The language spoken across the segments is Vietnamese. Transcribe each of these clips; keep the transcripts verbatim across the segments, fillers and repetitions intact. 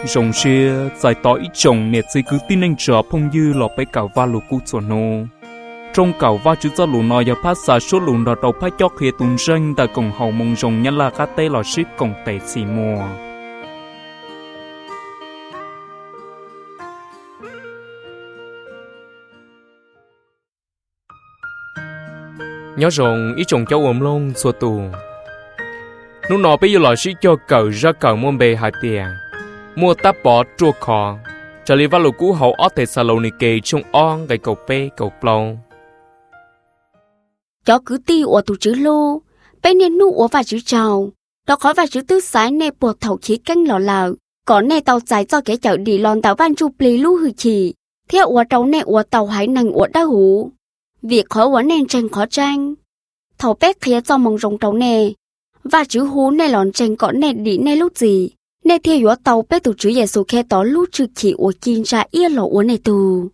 rồng xia giải tỏ ít chồng nè chỉ cứ tin anh chờ phong dư lọ bé cào va lù cú chuẩn nô trong cào va chữ cho lù nọ giờ phát xả số lù nọ đầu phát chót khía tung ranh tại cổng hậu mông rồng nhân là cá tê lọ ship cổng tệ xì mùa nhớ rồng ít chồng cháu ôm lông xua tù lúc nọ bây giờ lọ ship cho cậu ra cậu mua bề hạt tiền mua táp bỏ chua khó cho lý văn lục cũ hậu ở Thessaloniki trong on cái cầu pe cầu plong cháu cứ ti ở tụ chữ lô bên nên nu ở và chữ chào đó khó và chữ tứ sái nè buộc thầu khí canh lò lờ có nè tàu trái cho cái chợ đi lon tàu van chu pli lu hư chỉ theo ở trâu nè ở tàu hải năng ở đá hủ việc khó ở nè tranh khó tranh thầu pét khía cho mong rồng trâu nè và chữ hú nè lòn tranh có nè đi nè lúc gì nè theo ở tàu pét tụ chữ Giêsu khe tỏ lúc chữ chỉ ở chín ra yên lọ ở nè tù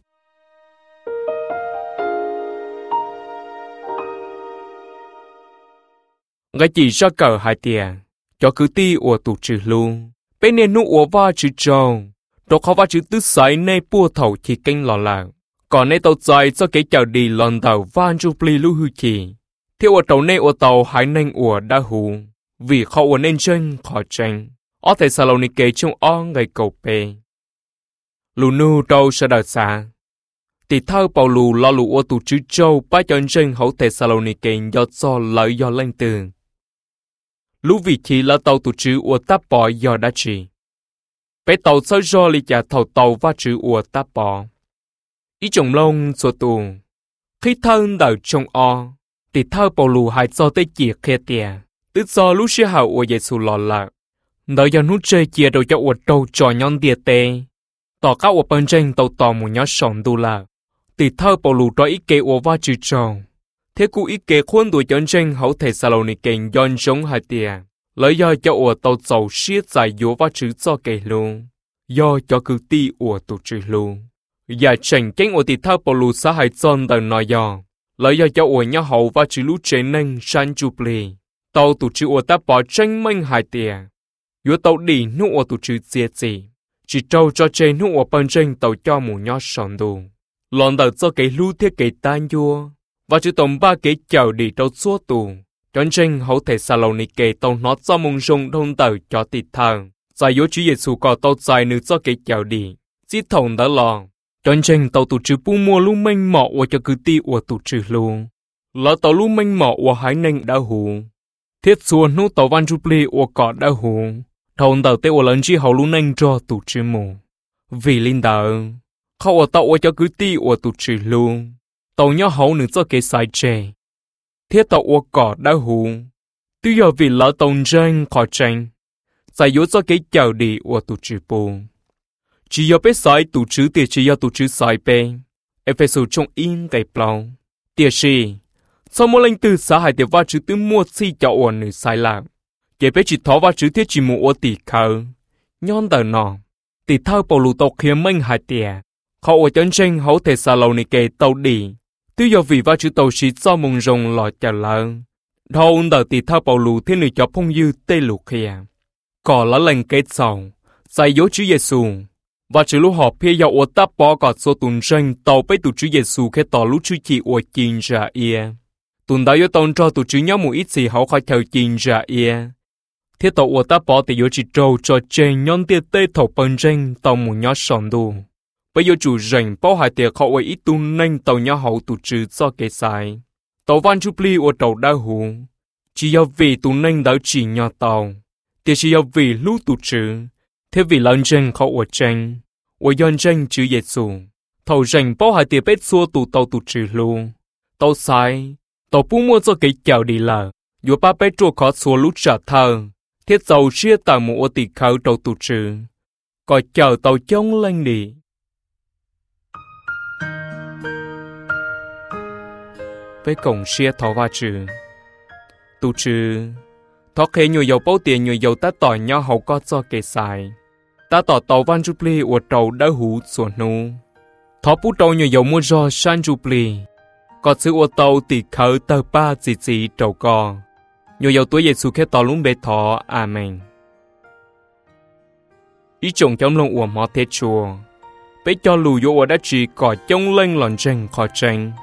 cái chỉ ra cờ hai tiền cho cứ ti ở tụ chữ luôn bên nên nu ở va chữ trâu đó khó va chữ tứ sải nè bua thầu thì kinh lò lờ còn nè tàu dài cho cái chợ đi lon tàu van chu pli lu hư chỉ theo ở tàu nè ở tàu hải nên ở đa hù vì khó ở nên tranh khó tranh ở Thessaloniki trong on ngày cầu pe lu nu đâu sẽ đợi xa thì thao bảo lù lo lù ở tụ chữ châu ba chân tranh hậu Thessaloniki do cho lợi do lên tường lũ vị trí là tàu tụ chữ ở táp bỏ do đã chỉ bé tàu sơ do li trả thầu tàu và chữ ở táp bỏ ý chồng lông số tù khi thân đợi trong o thì thao bảo lù hai cho tới chia khe tiền tức do lũ sĩ hậu ở Giêsu lò lạc đợi do nút chơi chia đầu cho ở đầu trò nhon địa tê tỏ các ở bên trên tàu tàu một nhóm sòng đô la thì thao bảo lù đó ý kế ở và chữ tròn thế cụ ý kế khuôn đuổi chân tranh hậu Thessaloniki yon giống hai tiền lấy do cho ở tàu dầu xiết dài yếu và chữ cho kể luôn do cho cứ ti ở tụ chữ luôn và tranh cánh ở thì thao bảo lù xã hải dân đời nói do lấy do cho ở nhà hậu và chữ lũ chế nâng san jubilee tàu tụ chữ ở ta bỏ tranh minh hai tiền yếu tàu đi nụ ở tụ chữ diệt gì chỉ trâu cho chế nụ ở bên tranh tàu cho một nhóm sòng đồ lòn đầu cho cái lũ thiết cái tan vua và chữ tổng ba cái chào đi đâu xua tù chân tranh hậu Thessaloniki tàu nó cho mong rung đông tàu cho tịt thang giải yếu chữ Giêsu có tàu dài nữa cho cái chào đi chỉ thòng đã lò chân tranh tàu tụ chữ bu mua lũ mênh mọ và cho cứ ti của tụ chữ luôn lỡ tàu lũ mênh mọ và hải nênh đã hù thiết xuân nút tàu van jubilee và cọ đã hù thòng tàu tê và lần chi hậu lũ nênh cho tụ chữ mù vì linh đạoเขาở tàu cho cứ ti ở tụ chữ luôn tàu nhỏ hậu nữa cho cái sai chè thiết tàu ở cỏ đã hù tuy giờ vì lỡ tàu tranh khó tranh giải yếu cho cái chào đi ở tụ chữ bù chỉ do biết sai tụ chữ thì chỉ do tụ chữ sai bê Ephesus trong in cái plau tiệt sĩ sau mỗi lần từ xã hải tiệt va chữ từ mua si cho ở nữ sai lạc cái biết chỉ tháo va chữ thiết chỉ mua ở tỷ khờ nhon tờ nọ tỷ thao bảo lù tàu kia minh hải tiệt họ ở chân tranh hậu Thessaloniki tàu đi tuy do vì va chữ tàu sĩ do mông rồng lọt trả lợn thâu đợt tỷ thao bảo lù thiên nữ cho phong dư tê lù kia còn là lần kết sầu giải dỗ chữ Giêsu và chữ lũ họ phía dạo ở táp bỏ gọt số tuần tranh tàu bấy tụ chữ Giêsu khi tỏ lũ chữ chỉ ở chín ra ia tuần đó yếu tông cho tụ chữ nhau một ít gì họ khỏi theo chín ra ia thiết tàu ở táp bỏ thì yếu chỉ trâu cho trên nhon tiệt tê thầu bên tranh tàu một nhóm sòng đu bây giờ chủ rảnh bao hải tiệt họ ở ít tuần nên tàu nhau hậu tụ chữ do cái sai tàu van jubilee ở tàu đa hù chỉ do vì tuần nên đã chỉ nhau tàu thì chỉ do vì lũ tụ chữ thế vì lần tranh họ ở tranh ở yon tranh chữ Giêsu thầu rảnh bao hải tiệt bết xua tụ tàu tụ chữ luôn tàu sai tàu bu mua cho cái chào đi là dù ba bết chua khó xua lũ trả thơ thiết dầu chia tàu một tỷ khâu tàu tụ chữ coi chờ tàu chống lên đi với cổng xe thọ va chữ tụ chữ thọ khi nhiều dầu bao tiền nhiều dầu ta tỏi nhau hậu có cho kề xài ta tỏ tàu van jubilee ở tàu đã hú xuân nu thọ bút tàu nhiều dầu mua do san jubilee có sự ở tàu tỷ khởi tờ ba gì gì tàu co nhiều dầu tuổi Giêsu khi tàu lúng bê thọ amen ý chồng trong lòng ủa mò thế chùa bé cho lù vô đã chỉ có chống lên lòn tranh khó tranh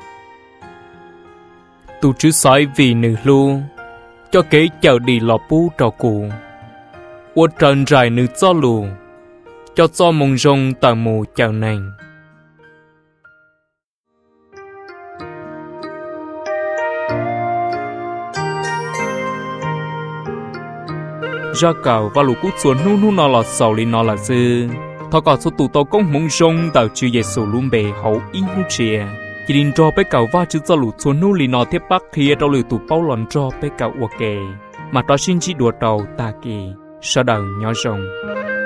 tu chứ sói vì nữ lu cho kế chào đi lò pu trò cụ ua trần rải nữ cho lù cho cho mông rong tà mù chào nành ra cầu và lũ cút xuống nu nu nó là sầu li nó là dư thọ cả số tụ tàu công mông rong tàu chữ Giêsu luôn bề hậu in nu chia chỉ định cho bé cầu va chữ cho lũ xuống nu li nó tiếp bắc kia đâu lũ tụ bao lòn cho bé cầu uo kề mà đó xin chỉ đùa đầu ta kỳ sau đầu nhỏ rồng